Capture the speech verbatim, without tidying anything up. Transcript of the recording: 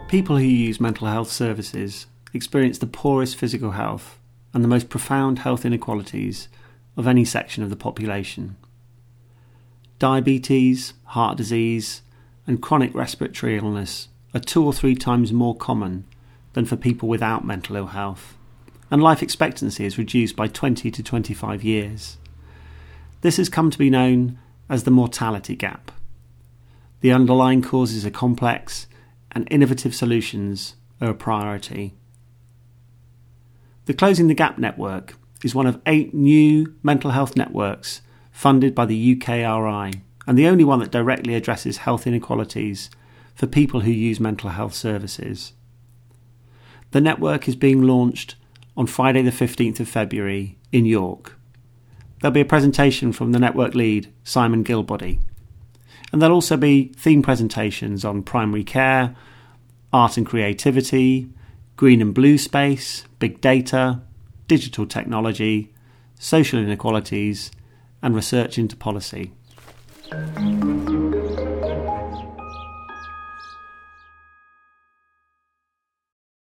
People who use mental health services experience the poorest physical health and the most profound health inequalities of any section of the population. Diabetes, heart disease, and chronic respiratory illness are two or three times more common than for people without mental ill health, and life expectancy is reduced by twenty to twenty-five years. This has come to be known as the mortality gap. The underlying causes are complex, and innovative solutions are a priority. The Closing the Gap Network is one of eight new mental health networks funded by the U K R I, and the only one that directly addresses health inequalities for people who use mental health services. The network is being launched on Friday the fifteenth of February in York. There'll be a presentation from the network lead, Simon Gilbody. And there'll also be theme presentations on primary care, art and creativity, green and blue space, big data, digital technology, social inequalities, and research into policy.